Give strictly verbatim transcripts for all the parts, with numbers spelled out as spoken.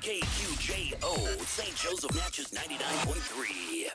K Q J O, Saint Joseph Natchez ninety-nine point three.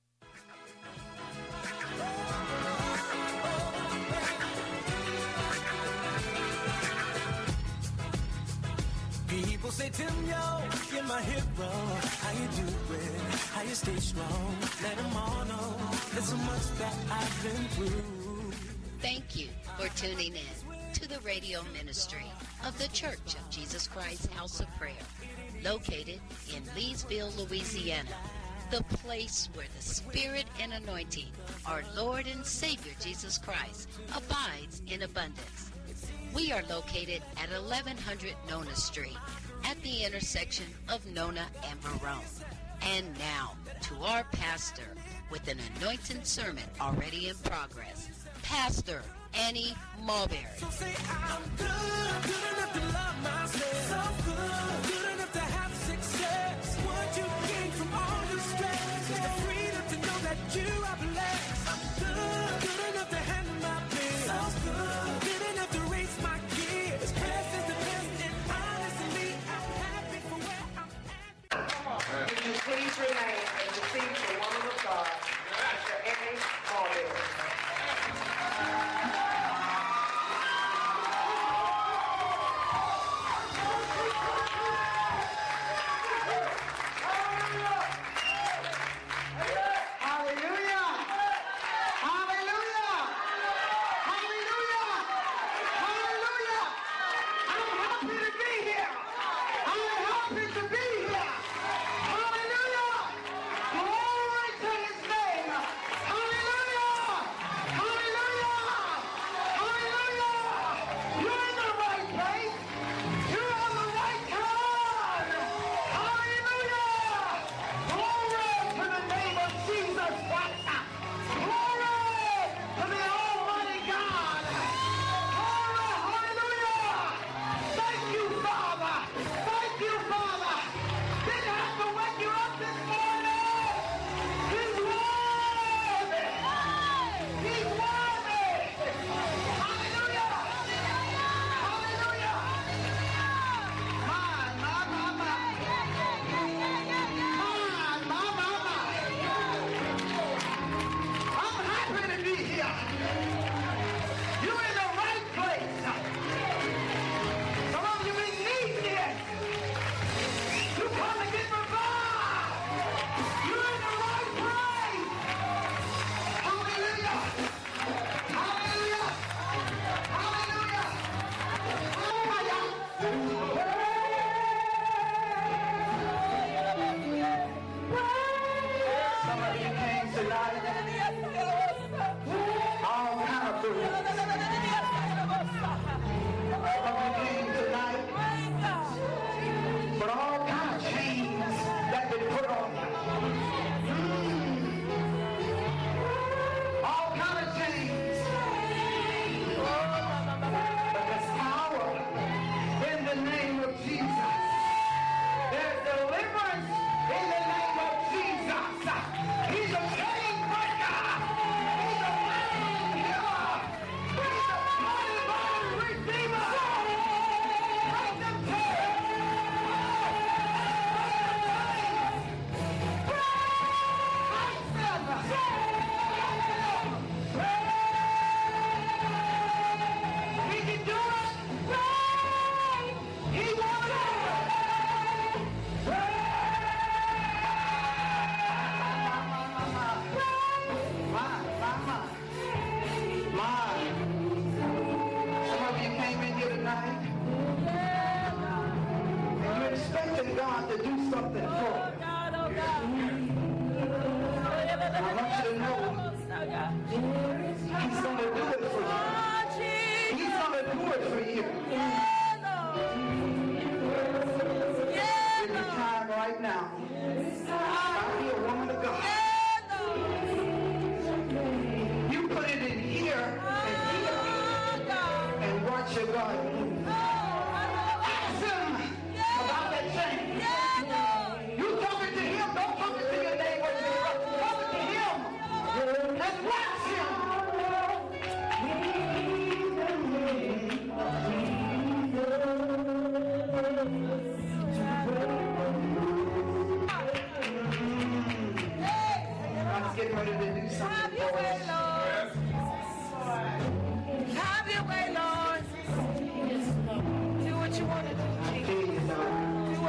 People say, Tim, yo, you're my hero. How you doing? How you stay strong? Let them all know there's so much that I've been through. Thank you for tuning in to the radio ministry of the Church of Jesus Christ House of Prayer, located in Leesville, Louisiana, the place where the Spirit and anointing, our Lord and Savior Jesus Christ, abides in abundance. We are located at eleven hundred Nona Street at the intersection of Nona and Verone. And now to our pastor with an anointed sermon already in progress, Pastor Annie Mulberry. So say I'm good, good enough to love myself. So good, good enough to have success. What you gain from all your stress is the freedom to know that you are blessed. I'm good, good enough to handle my bills. So good, good enough to raise my kids. Best is the best, and honestly, I'm happy for where I'm at. Come on. Will you please remain and receive the woman of God, Pastor Annie Mulberry.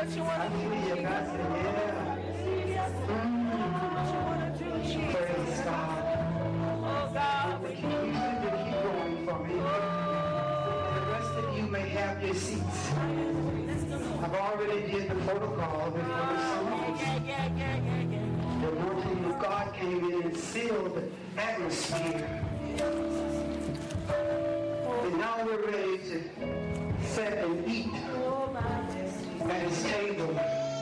Hallelujah. God said, yeah. Mm. Praise God. We can use it to keep going for me. The rest of you may have your seats. I've already did the protocol before the songs. The anointing of God came in and sealed the atmosphere. And now we're ready to sit and eat at his table.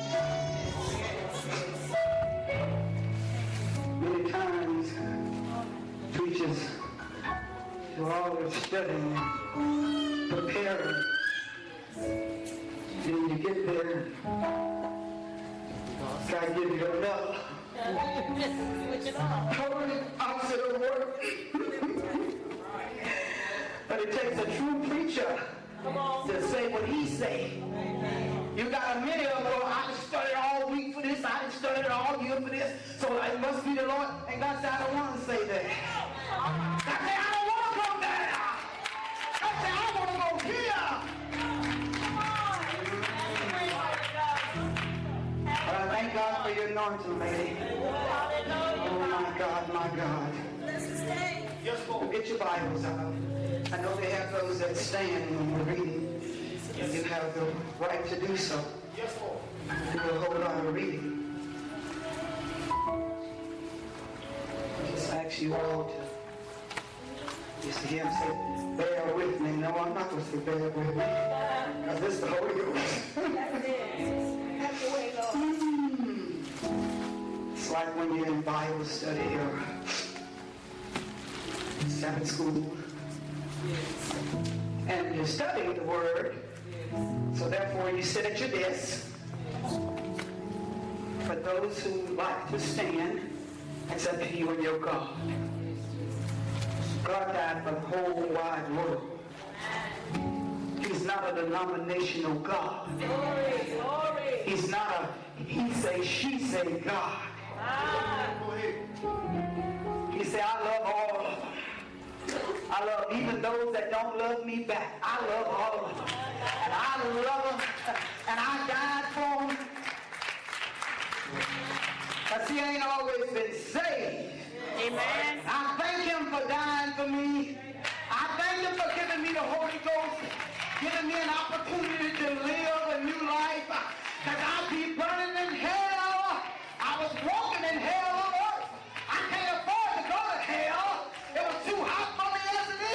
Many times, preachers are always studying and preparing. Then you get there, God gives you enough. Totally opposite of work. But it takes a true preacher to say what he say. You got a many of them, well, I just studied all week for this, I just studied all year for this, so it must be the Lord. And God said, I don't want to say that. God said, I don't want to go there. God said, I want to go here. But I thank God for your anointing, lady. Oh my God, my God. Get your Bibles out. I know they have those that stand when we're reading. And you have the right to do so. Yes, Lord. Do a whole lot of reading. I just ask you all to just hear him say, bear with me. No, I'm not going to say bear with me. Because this is the Holy Ghost. That's it. That's the way, Lord. Mm. It's like when you're in Bible study or Sabbath school. And you're studying the Word. So therefore you sit at your desk. For those who like to stand, it's up to you and your God. God died for the whole wide world. He's not a denominational God. He's not a he say, she say God. He said, I love all of them. I love even those that don't love me back. I love all of them. And I love them. And I died for them. Because he ain't always been saved. Amen. I thank him for dying for me. I thank him for giving me the Holy Ghost. Giving me an opportunity to live a new life. Because I'd be burning in hell. I was walking in hell on earth. I can't afford to go to hell. It was too hot for me as it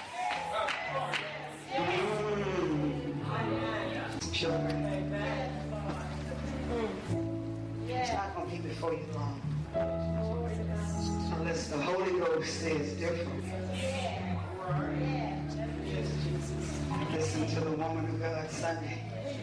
is. Mm. Sure. It's not going to keep it for you long. Unless the Holy Ghost says different. Listen to the woman of God Sunday.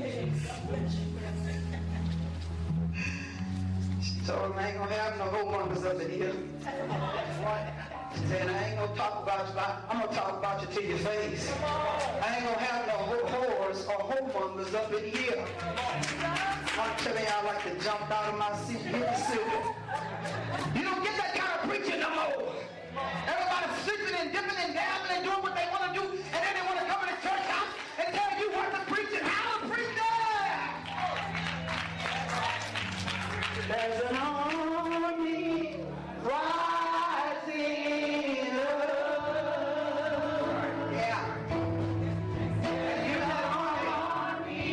She told him I ain't going to have no whoremongers up in here. She said, I ain't going to talk about you, I'm going to talk about you to your face. I ain't going to have no whores or whoremongers up in here. I'm telling you, I like to jump out of my seat. You don't get that kind of preaching no more. Everybody's sleeping and dipping and dabbling and doing what they want to do, and then they want to come in the church house and tell you what to preach and how to preach there. There's an army rising up. Yeah. And you have an army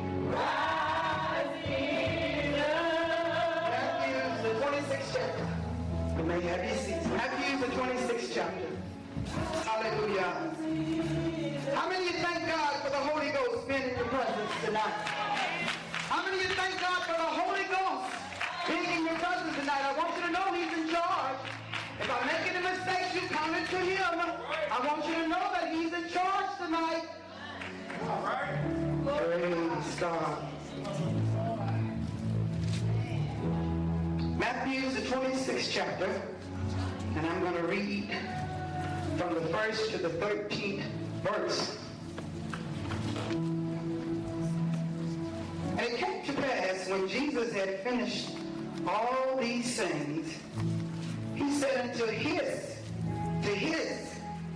rising up. Matthew, the twenty-sixth chapter. You may have your seats. Matthew, the twenty-sixth chapter. Hallelujah. How many of you thank God for the Holy Ghost being in your presence tonight? How many of you thank God for the Holy Ghost being in your presence tonight? I want you to know he's in charge. If I'm making a mistake, you count it to him. I want you to know that he's in charge tonight. All right. Praise God. Matthew, the twenty-sixth chapter, and I'm going to read from the first to the thirteenth verse. And it came to pass, when Jesus had finished all these things, he said unto his, to his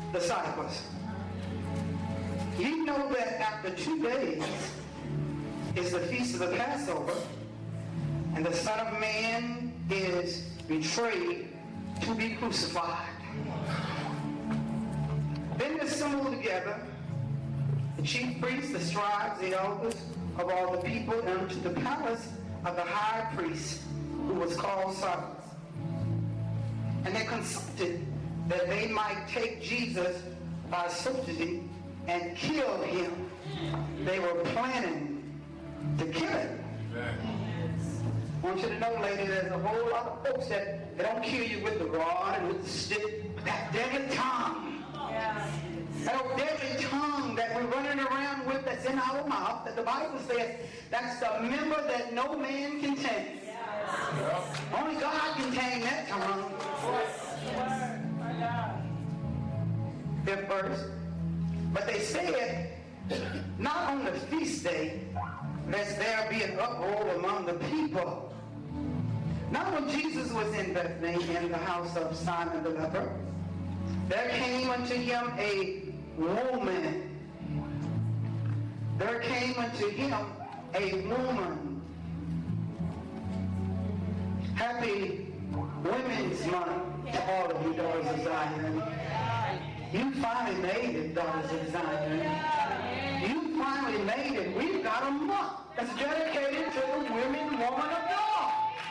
disciples, ye know that after two days is the feast of the Passover, and the Son of Man is betrayed to be crucified. Then assembled together the chief priests, the scribes, the elders of all the people, unto the palace of the high priest, who was called Cyrus. And they consulted that they might take Jesus by subtlety and kill him. They were planning to kill him. I want you to know, lady, there's a whole lot of folks that they don't kill you with the rod and with the stick, but that deadly tongue. Yeah. That old deadly tongue that we're running around with that's in our mouth, that the Bible says that's the member that no man can tame. Yeah. Only God can tame that tongue. Fifth verse. But they said, not on the feast day, lest there be an uproar among the people. Now when Jesus was in Bethany, in the house of Simon the leper, there came unto him a woman. There came unto him a woman. Happy Women's Month to all of you daughters of Zion. You finally made it, daughters of Zion. You finally made it. We've got a month that's dedicated to the women, woman of God.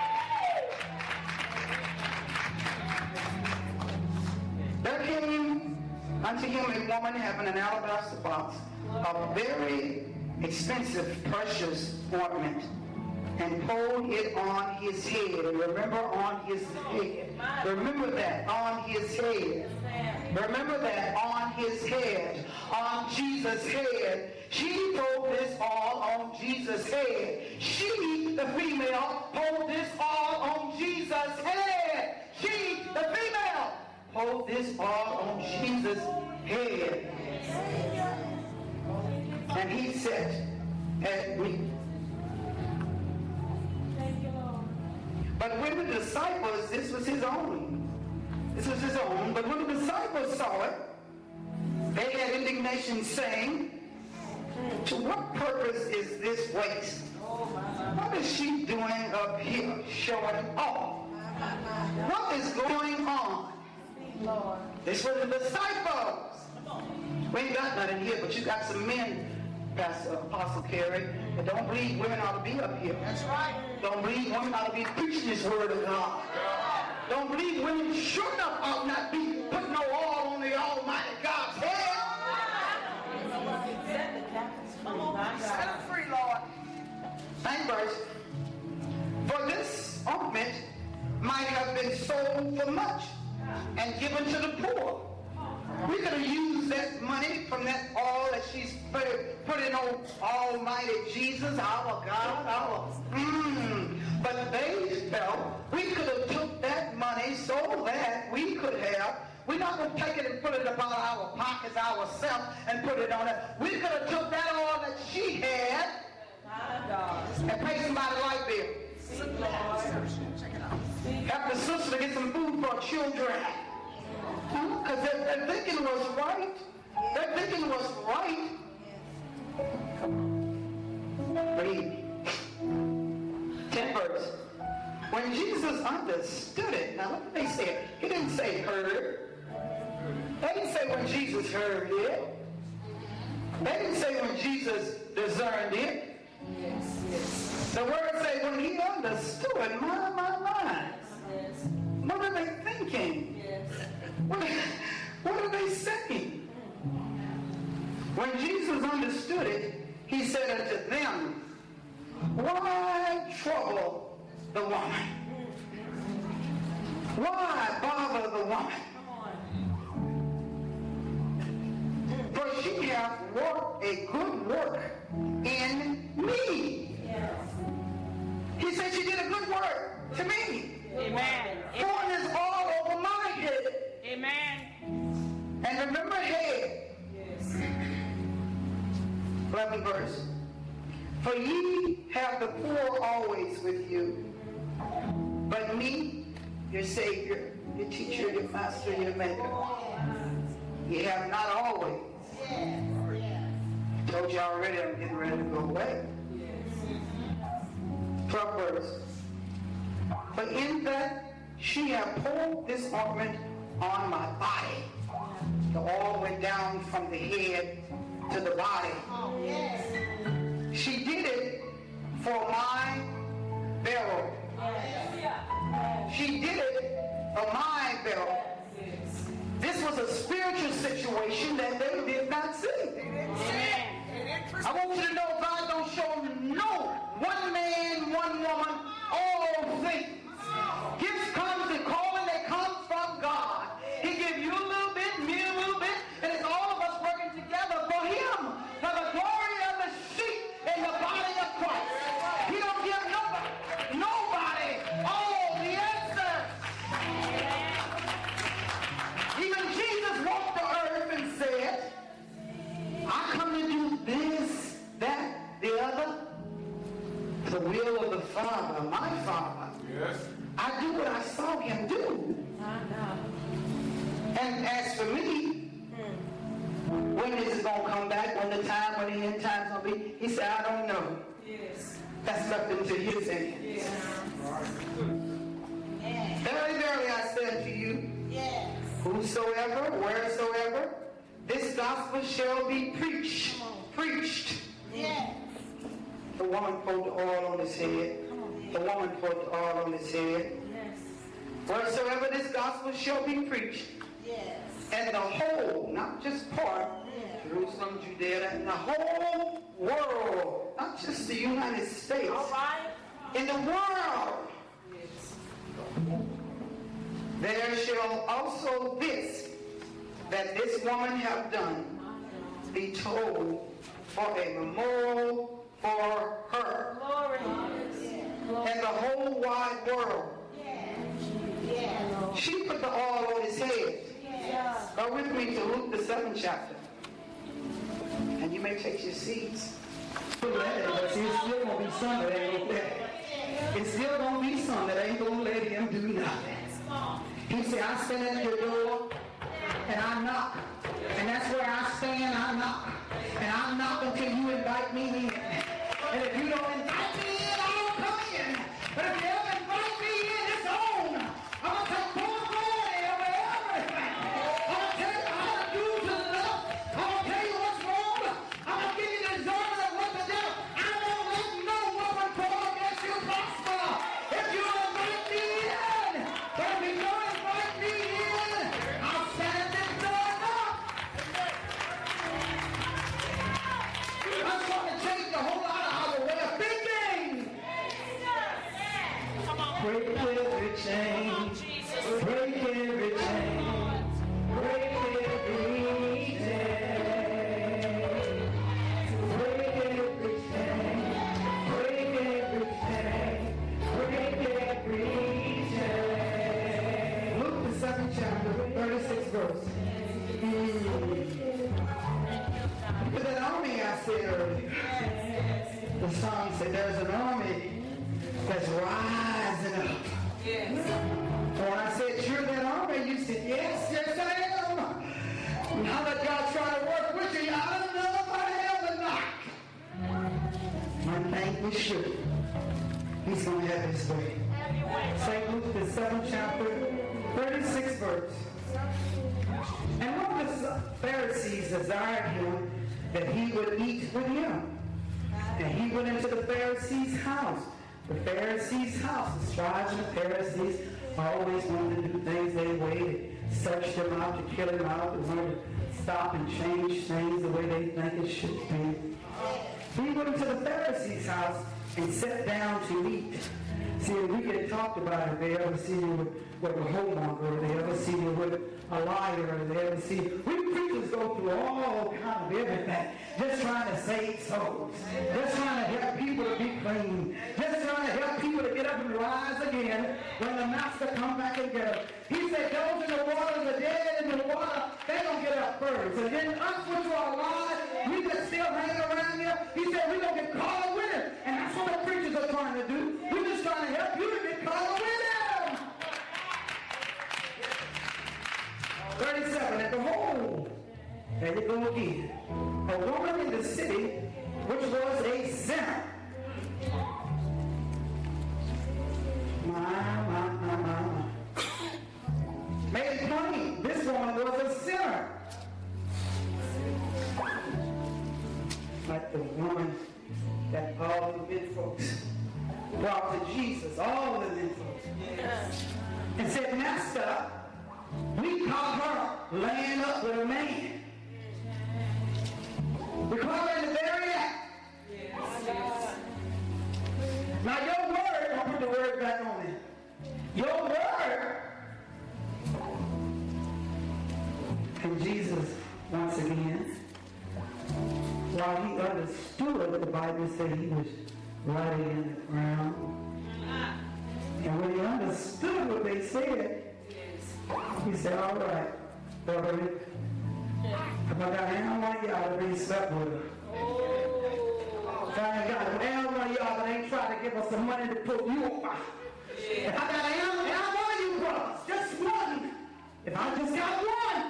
There came unto him a woman having an alabaster box of very expensive, precious ointment, and poured it on his head. And remember, on his head. Remember that, on his head. Remember that, on his head. On Jesus' head. She poured this all on Jesus' head. She, the female, poured this all on Jesus' head. She, the female, poured this all on Jesus' head. And he said, at me. But when the disciples, this was his own. This was his own. But when the disciples saw it, they had indignation, saying, to what purpose is this waste? What is she doing up here showing off? What is going on? This was the disciples. We ain't got nothing here, but you got some men, Pastor Apostle Carey, that don't believe women ought to be up here. That's right. Don't believe women ought to be preaching this word of God. Don't believe women sure enough ought not be putting no oil on the Almighty God's head. Set them free, Lord. Ninth verse. For this ointment might have been sold for much and given to the poor. We could have used that money from that oil that she's put, putting on Almighty Jesus, our God, our mm. But they felt we could have took that money so that we could have, we're not going to take it and put it about our pockets ourselves and put it on it. We could have took that oil that she had and paid somebody light bill. Help the sister to get some food for children. Because their, their thinking was right. Their thinking was right. Read. Tenth verse. When Jesus understood it, now what did they say? He didn't say heard. They didn't say when Jesus heard it. They didn't say when Jesus discerned it. Yes, yes. The word say when he understood. My, my, my. Yes. What are they thinking? Yes. What, what are they saying? When Jesus understood it, he said unto them, why trouble the woman? Why bother the woman? For she hath worked a good work in me. Yes. He said she did a good work to me. Amen. Pouring this all over my head. Amen. And remember head. Yes. eleventh verse. For ye have the poor always with you, but me, your Savior, your teacher, your master, your maker, ye have not always. I told you already I'm getting ready to go away. verse. But in that she had poured this ointment on my body. The oil went down from the head to the body. Oh, yes. She did it for my burial. She did it for my burial. This was a spiritual situation that they did not see. I want you to know God don't show no one man, one woman, all things. Gifts comes and calling that comes from God. He gives you a little bit, me a little bit, and it's all of us working together for Him, for the glory of the sheep in the body of Christ. He don't give nobody, nobody all the answers. Even Jesus walked the earth and said, I come to do this, that, the other, the will of the Father, my Father. Yes. I do what I saw Him do. And as for me, when is it going to come back? When the time, when the end time's going to be? He said, I don't know. Yes. That's left into His hands. Yes. Verily, verily, I said to you, Yes. whosoever, wheresoever, this gospel shall be preached. Preached. Yes. The woman poured the oil on his head. The woman poured the oil on his head. Yes. Wheresoever this gospel shall be preached, Yes. and the whole, not just part, Jerusalem, Judea, and the whole world, not just the United States, All right. in the world, there shall also this, that this woman have done, be told for a memorial for her, Glory. and the whole wide world. Yes. She put the oil on his head. Yes. Go with me to Luke the seventh chapter. And you may take your seats. But see, it's still going to be some that ain't going to let him. It's still going to be some that ain't going to let him do nothing. He said, I stand at your door and I knock. And that's where I stand, I knock. And I knock until you invite me in. And if you don't invite me in, I don't come in. But if you ever invite me in, it's on. I'm going to take full glory over everything. I'm going to tell you how to do to love. I'm going to tell you what's wrong. I'm going to give you the discernment of what to do. I won't let no woman fall against you prosper. If you invite me in, but if you don't invite me in, I'll stand at this door and knock. I'm going to change a whole lot of our way of thinking. Break every chain. Break every chain. Break every chain. Break every chain. Break every chain. Break every chain. Luke the seventh chapter, thirty-sixth verse. Look at that army I said earlier. The song said there's an army that's rising up. Yes. When I said, you're that army, you said, yes, yes I am. Now that God's trying to work with you, I don't know if I have or not. One thing we should. He's going to have his way. Saint Luke, the seventh chapter, thirty-sixth verse. And one of the Pharisees desired him that he would eat with him. And he went into the Pharisee's house. The Pharisee's house, the scribes and the Pharisees always wanted to do things their way. They searched him out to kill him out. They wanted to stop and change things the way they think it should be. He went into the Pharisee's house and sat down to eat. See, we get talked about if they ever see you with, with a homemonger, or they ever see you with a liar, or they ever see you. We preachers go through all kind of everything, just trying to save souls, just trying to help people to be clean, just trying to help people to get up and rise again when the master comes back and get them. He said, those in the water, the dead in the water, they don't get up first. And then us which are alive, we just still hanging around here. He said, we're going to get caught up with him. And that's what the preachers are trying to do. We're just trying to help you to get caught up with him. thirty-seven, and behold, there you go again, a woman in the city which was a sinner. all the men folks brought to Jesus, all the men folks, and said, Master, we caught her laying up with a man. We caught her in the very act. Now your word, I'll put the word back on it. Your word. And Jesus, once again, while he understood, the Bible said he was writing in the ground. And when he understood what they said, he said, all right, Brother Rick, if I got any one of y'all that ain't slept with her, if I ain't got any one of y'all that ain't trying to give us some money to put you on, if I got any one of you brothers, just one, if I just got one,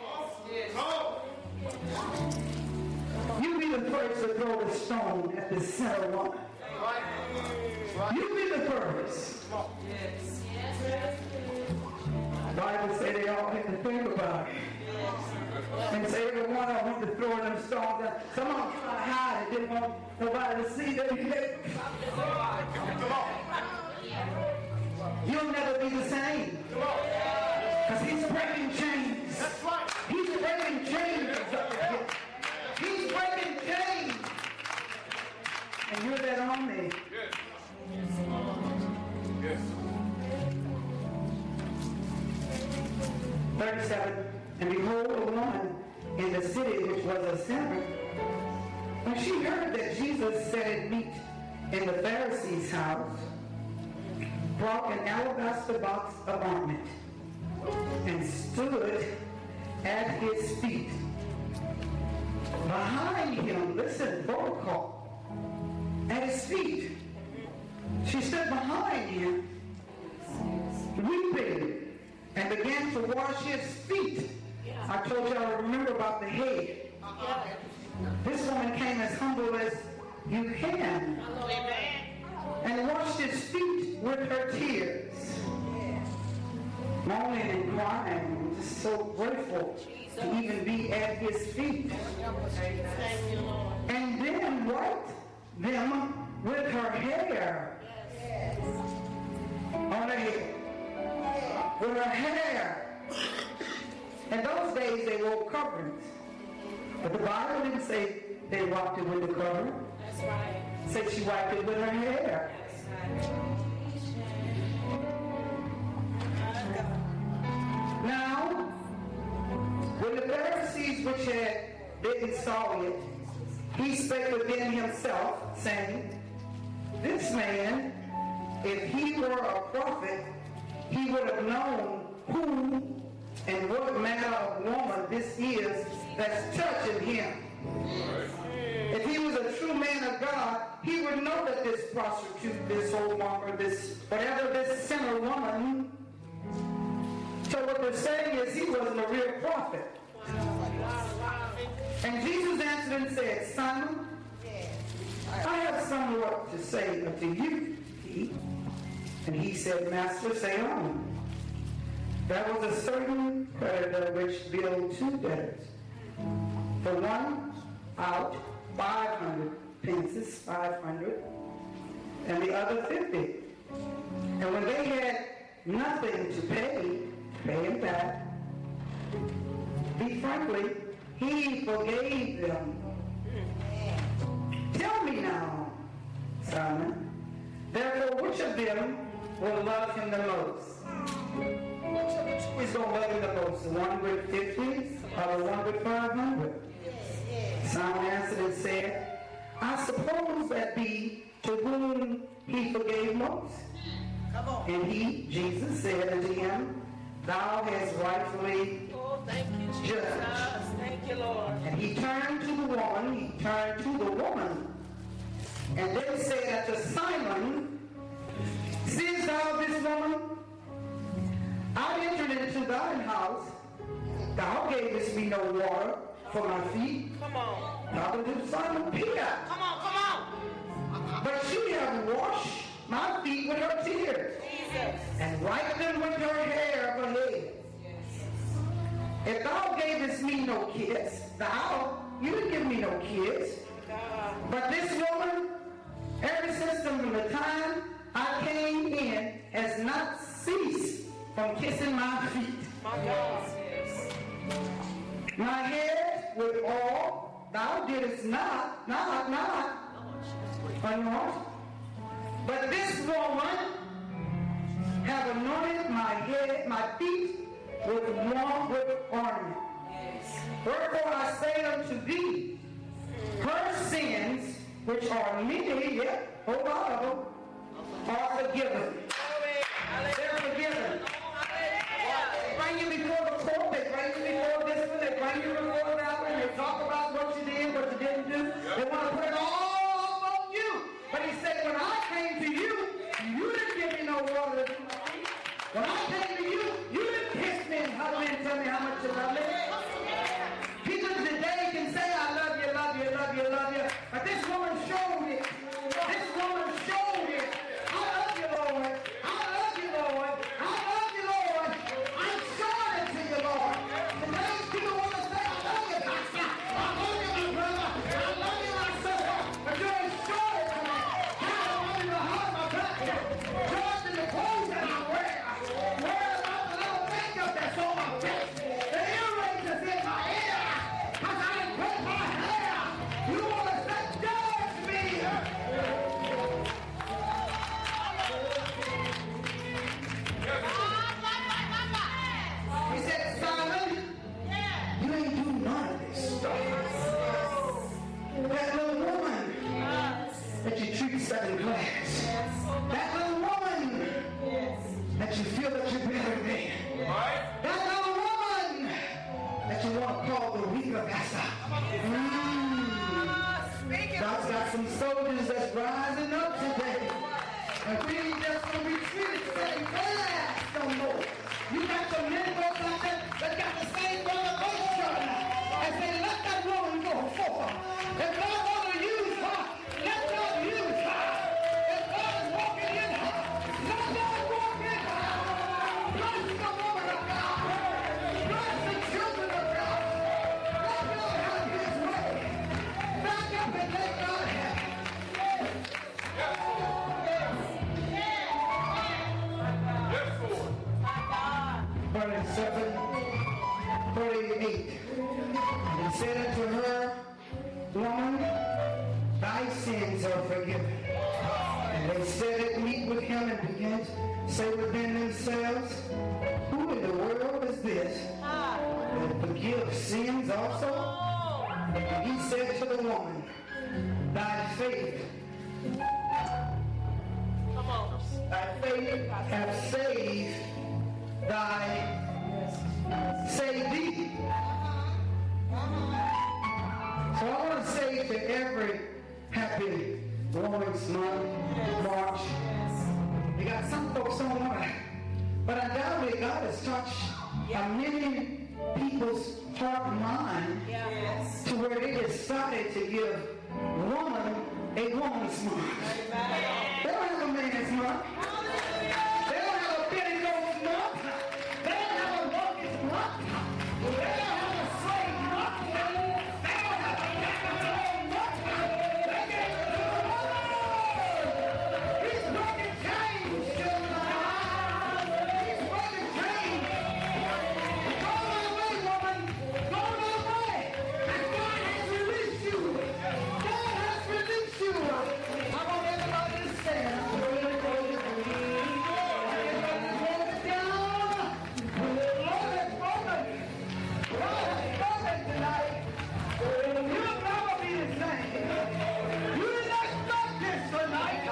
you be the first to throw the stone at the center woman. You be the first. The Bible say they all had to think about it. And say every one of them went to throwing them stones. Some of them trying to hide it, didn't want nobody to see them. You'll never be the same. Because he's breaking chains. He's breaking chains. He's breaking chains. And you're that on me. Yes. thirty-seven. And behold, a woman in the city which was a sinner, when she heard that Jesus sat at meat in the Pharisee's house, brought an alabaster box of ointment, and stood at his feet. Behind him, listen, protocol, at his feet. She stood behind him, weeping, and began to wash his feet. I told y'all to remember about the head. This woman came as humble as you can, and washed his feet with her tears, moaning and crying. Just so grateful to even be at his feet. And then wiped them with her hair on her head. With her hair. In those days they wore coverings. But the Bible didn't say they wiped it with the covering. That's right. It said she wiped it with her hair. That's right. Now, when the Pharisees which had bidden saw it, he spake within himself, saying, this man, if he were a prophet, he would have known who and what manner of woman this is that's touching him. If he was a true man of God, he would know that this prostitute, this whoremonger, this whatever this sinner woman. So what they're saying is he wasn't a real prophet. And Jesus answered and said, Simon, I have somewhat to say unto you. And he said, Master, say on. There was a certain creditor which billed two debtors. For one out five hundred pences, five hundred, and the other fifty. And when they had nothing to pay, pay him back, be frankly, he forgave them. Tell me now, Simon, therefore which of them will love him the most? Who's going to love him the most? The one with fifty or the one with five hundred? Simon answered and said, I suppose that be to whom he forgave most. And he, Jesus, said unto him, thou hast rightfully Oh, thank you, Jesus. judged. Thank you, Lord. And he turned to the woman, he turned to the woman, and then said unto Simon, seest thou this woman? I entered into thine house, thou gavest me no water for my feet. Come on. Thou didst Simon Peter. Come on, come on. But she hath washed my feet with her tears, Jesus. and wiped them with her hair of her head. If thou gavest me no kiss, thou, you didn't give me no kiss. God. But this woman, has not ceased from kissing my feet. My God. My head with oil thou didst not, not, not anoint. But this woman have anointed my head, my feet with warm with ornament. Wherefore I say unto thee, her sins, which are many, yet whole lot of them, are forgiven. They're forgiven. They bring you before the court, they bring you before this one, they bring you before that one, they talk about what you did, what you didn't do. They want to put it all on you. But he said, when I came to you, you didn't give me no water to do my feet. When I came to you, you didn't kiss me and hug me and tell me how much you love me. People today can say, I love you, love you, love you, love you. But this woman showed it. This woman showed it. I love you, Lord. I love you, Lord. I love you, Lord. I'm showing it to you, Lord. Today, people want to say, I love you, Pastor. I love you, my brother. I love you, my sister. But you ain't showing it to me. I love you, the heart of my back. George in the clothes that I wear. Wear about the little makeup that's on my face. The earrings that's in my ear. Because I didn't cut my hair. You want to say, judge me. He said, Simon, you ain't do none of this stuff. That little woman that you treat second class. That little woman that you feel that you're better than. That little woman that you want to call the weaker vessel. Mm. God's got some soldiers that's rising up today. And we ain't just going to be treated second class no more. You got some men folks out there that got the same motivation and say, let that woman go forth. If God want to use her, let God use her. If God is walking in her, let God walk in her. Bless the woman of God. Bless the children of God. Let God have his way. Back up and let God have it. thirty-seven, thirty-eight. And he said unto her, woman, thy sins are forgiven. And they said it meet with him and began to say within themselves, who in the world is this that forgives sins also? And he said to the woman, thy faith, thy faith hath saved thy save thee. So I want to say to every happy Women's Month, March, you got some folks on right, but undoubtedly God has touched yeah. many people's heart and mind yes. to where they decided to give woman a woman's month. They don't have a man's month.